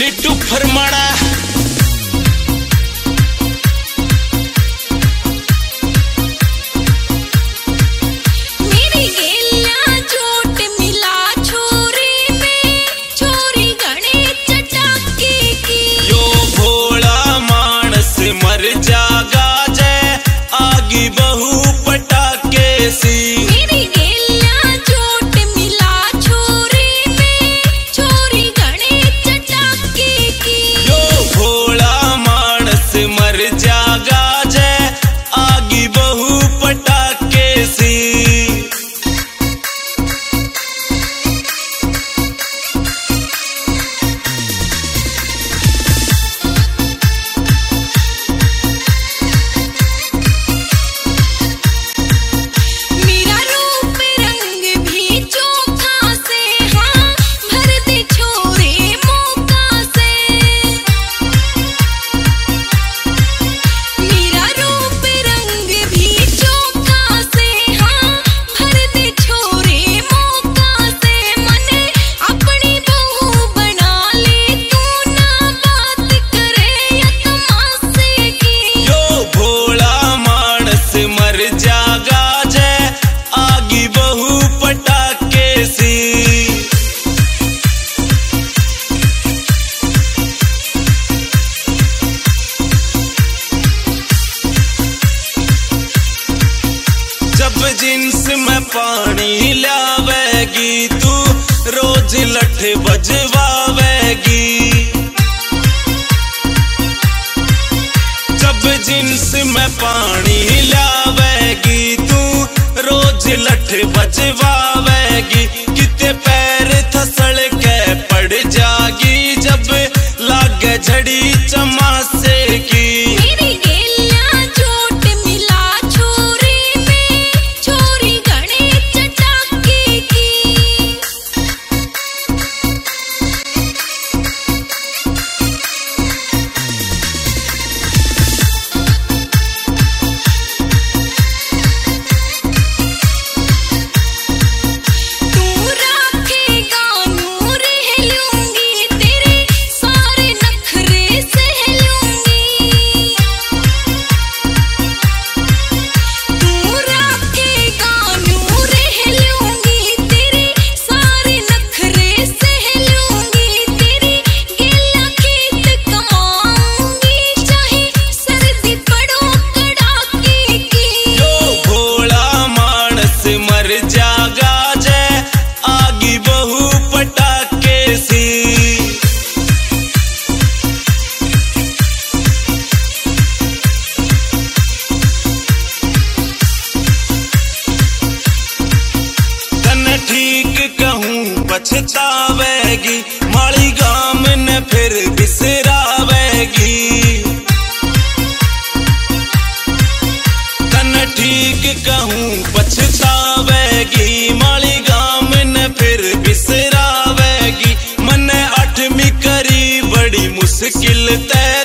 Nittu फरमाड़ा jeans में पानी लावेगी तू रोज लठ बजवावेगी। जब जिन्स में पानी लावेगी तू रोज लठ बजवावेगी। किते पैर थसल के पड़ जागी जब लागे झड़ी चमासे की। पछतावेगी माली गाम ने फिर बिसरावेगी। तन ठीक कहूँ पछतावेगी माली गाम ने फिर बिसरावेगी। मने 8वीं करी बड़ी मुश्किल तय